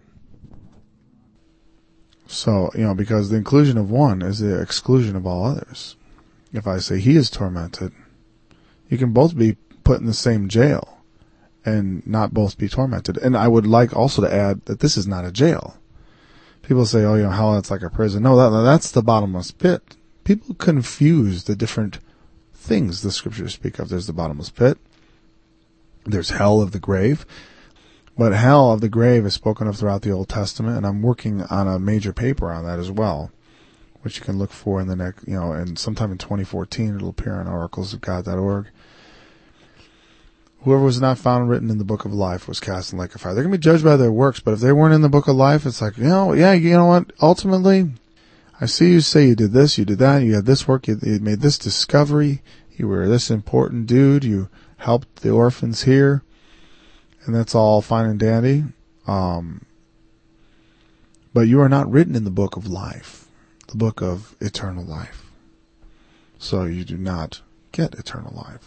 [SPEAKER 1] So, you know, because the inclusion of one is the exclusion of all others. If I say he is tormented, you can both be put in the same jail and not both be tormented. And I would like also to add that this is not a jail. People say, oh, you know, hell, that's like a prison. No, that, that's the bottomless pit. People confuse the different things the scriptures speak of. There's the bottomless pit. There's hell of the grave. But hell of the grave is spoken of throughout the Old Testament, and I'm working on a major paper on that as well, which you can look for in the next, you know, and sometime in twenty fourteen it'll appear on oracles of god dot org. Whoever was not found written in the book of life was cast in the lake of fire. They're going to be judged by their works, but if they weren't in the book of life, it's like, you know, yeah, you know what? Ultimately, I see you say you did this, you did that, you had this work, you, you made this discovery, you were this important dude, you helped the orphans here, and that's all fine and dandy. Um, but you are not written in the book of life, the book of eternal life. So you do not get eternal life.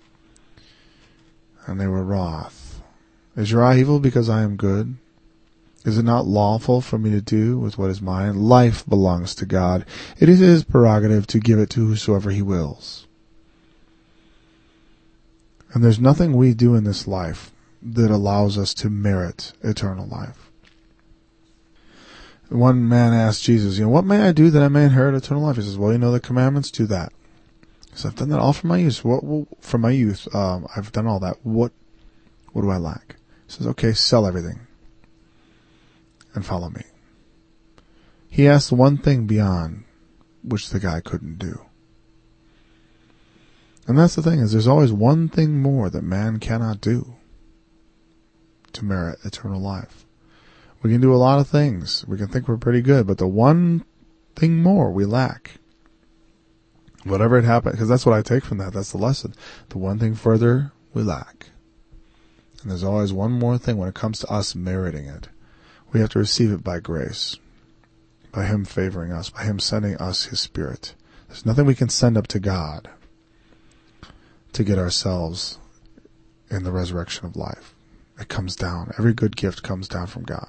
[SPEAKER 1] And they were wroth. Is your eye evil because I am good? Is it not lawful for me to do with what is mine? Life belongs to God. It is his prerogative to give it to whosoever he wills. And there's nothing we do in this life that allows us to merit eternal life. One man asked Jesus, you know, what may I do that I may inherit eternal life? He says, well, you know the commandments, do that. So I've done that all from my youth. What, what from my youth, um, I've done all that. What, what do I lack? He says, okay, sell everything and follow me. He asked one thing beyond which the guy couldn't do. And that's the thing, is there's always one thing more that man cannot do to merit eternal life. We can do a lot of things. We can think we're pretty good, but the one thing more we lack. Whatever it happened, because that's what I take from that. That's the lesson. The one thing further we lack. And there's always one more thing when it comes to us meriting it. We have to receive it by grace. By him favoring us. By him sending us his Spirit. There's nothing we can send up to God to get ourselves in the resurrection of life. It comes down. Every good gift comes down from God.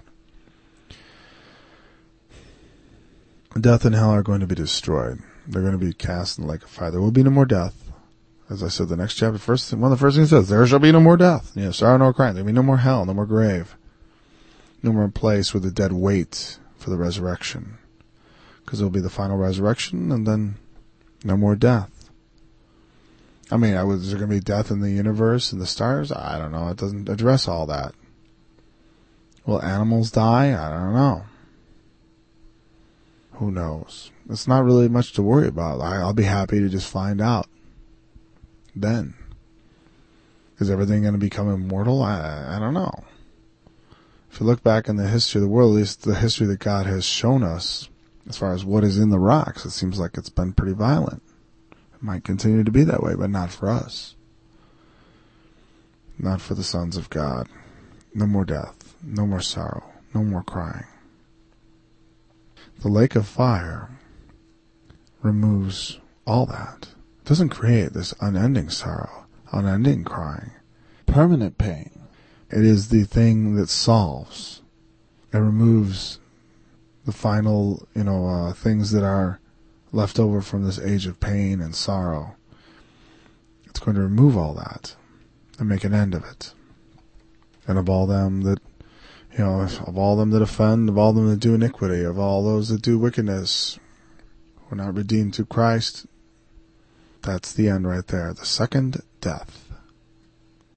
[SPEAKER 1] Death and hell are going to be destroyed. They're going to be cast in the lake of fire. There will be no more death. As I said, the next chapter, first, one of the first things it says, there shall be no more death. You know, sorrow nor crying. There will be no more hell, no more grave. No more place where the dead wait for the resurrection. Because it will be the final resurrection, and then no more death. I mean, I was, is there going to be death in the universe and the stars? I don't know. It doesn't address all that. Will animals die? I don't know. Who knows? It's not really much to worry about. I, I'll be happy to just find out then. Is everything going to become immortal? I, I don't know. If you look back in the history of the world, at least the history that God has shown us, as far as what is in the rocks, it seems like it's been pretty violent. It might continue to be that way, but not for us. Not for the sons of God. No more death. No more sorrow. No more crying. The lake of fire removes all that. It doesn't create this unending sorrow, unending crying,
[SPEAKER 2] permanent pain.
[SPEAKER 1] It is the thing that solves. It removes the final, you know, uh, things that are left over from this age of pain and sorrow. It's going to remove all that and make an end of it. And of all them that, you know, of all them that offend, of all them that do iniquity, of all those that do wickedness, who are not redeemed through Christ, that's the end right there. The second death.